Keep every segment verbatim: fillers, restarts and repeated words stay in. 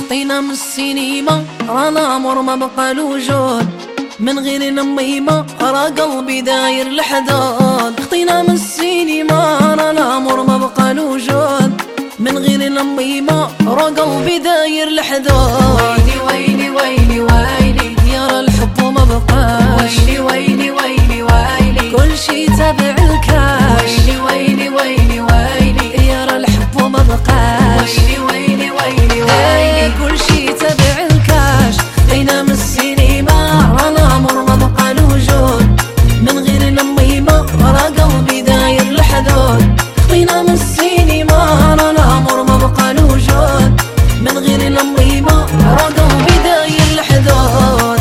خطينا من السينما رانا عمر ما بقى الوجود، من غير نميمة راه قلبي داير الحدود. خطينا من السينما رانا عمر ما بقى الوجود، من غير نميمة راه قلبي داير الحدود. ويلي ويلي ويلي ويلي يا راه الحب وما بقاش، ويلي ويلي ويلي ويلي كل شي تابع الكاش. ويلي ويلي ويلي يا راه الحب وما بقاش، ويلي ويلي ويلي ويلي كل شي تابع الكاش. خطينا من السينما رانا عمر ما بقى الوجود، من غير نميمة راه قلبي داير الحدود. خطينا من السينما رانا عمر ما بقى الوجود، من غير نميمة راه قلبي داير الحدود.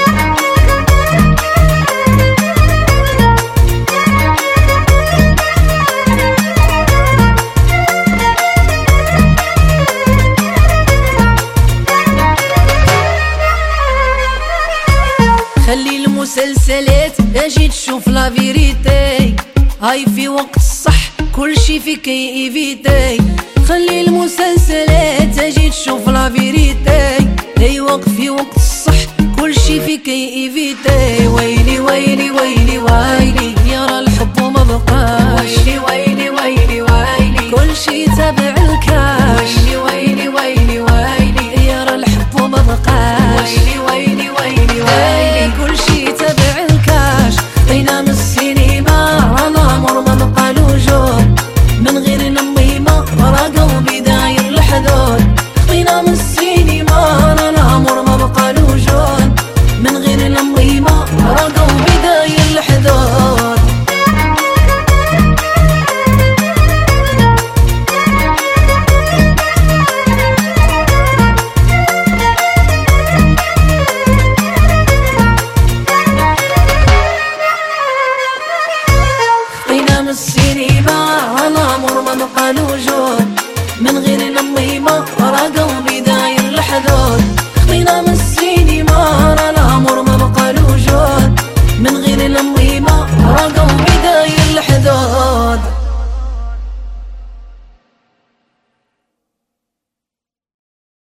خلي المسلسلات اجي تشوف لا فيريتي، هاي في وقت الصح كل شي فيك ايفيتي. خلي المسلسلات اجي تشوف لا فيريتي، اي وقت في وقت الصح كل شي فيك ايفيتي. ويلي ويلي ويلي ويلي يا راه الحب وما بقاش، ويلي ويلي ويلي ويلي كل شي تابع الكاش. ويلي ويلي ويلي يا راه الحب وما بقاش، ويلي ويلي ويلي ويلي كل شي تابع الكاش. خطينا من السينما رانا عمر ما بقى الوجود، من غير نميمة راه قلبي داير الحدود. خطينا من السينما رانا عمر ما بقى الوجود، من غير نميمة راه قلبي داير الحدود. خطينا من السينما رانا عمر ما بقى الوجود،